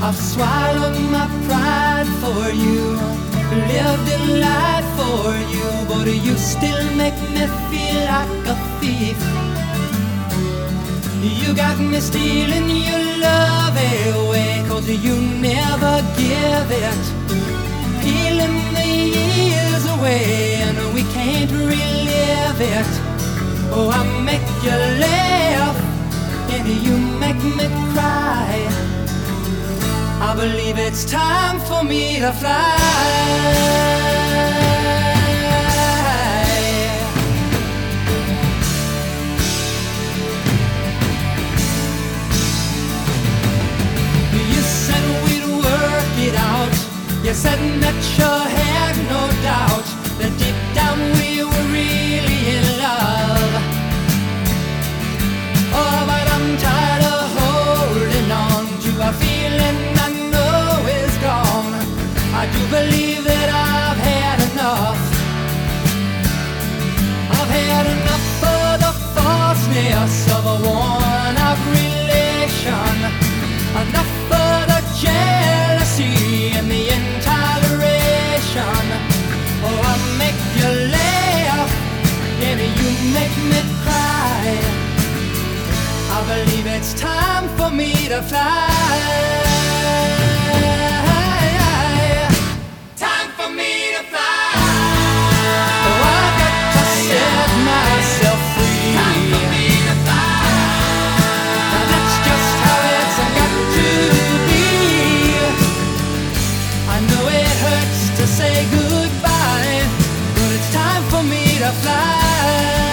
I've swallowed my pride for you, lived in light for you, but you still make me feel like a thief. You got me stealing your love away, 'cause you never give it. Peeling the years away and we can't relive it. Oh, I make you laugh and you make me cry. I believe it's time for me to fly. You said that you had no doubt that deep down we were really in love. Oh, but I'm tired of holding on to a feeling I know is gone. I do believe that I've had enough. I've had enough of the falseness of a worn-out relation. Enough of the jealousy and the intoleration. Oh, I make you laugh and you make me cry. I believe it's time for me to fly. Time for me to fly. Oh, I got to set myself free. Time for me to fly. Now that's just how it's got to be. I know it hurts to say goodbye, but it's time for me to fly.